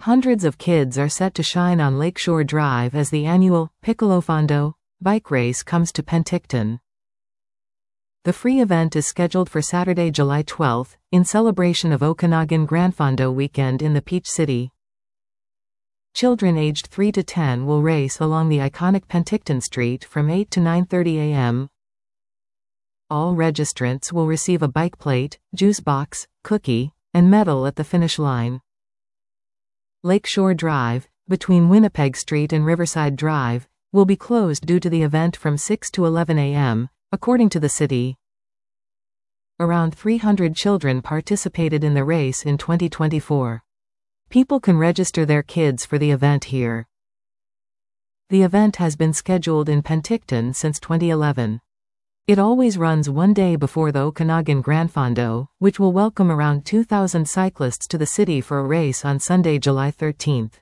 Hundreds of kids are set to shine on Lakeshore Drive as the annual Piccolofondo bike race comes to Penticton. The free event is scheduled for Saturday, July 12, in celebration of Okanagan Granfondo weekend in the Peach City. Children aged 3 to 10 will race along the iconic Penticton Street from 8 to 9:30 a.m. All registrants will receive a bike plate, juice box, cookie, and medal at the finish line. Lakeshore Drive, between Winnipeg Street and Riverside Drive, will be closed due to the event from 6 to 11 a.m., according to the city. Around 300 children participated in the race in 2024. People can register their kids for the event here. The event has been scheduled in Penticton since 2011. It always runs one day before the Okanagan Granfondo, which will welcome around 2,000 cyclists to the city for a race on Sunday, July 13.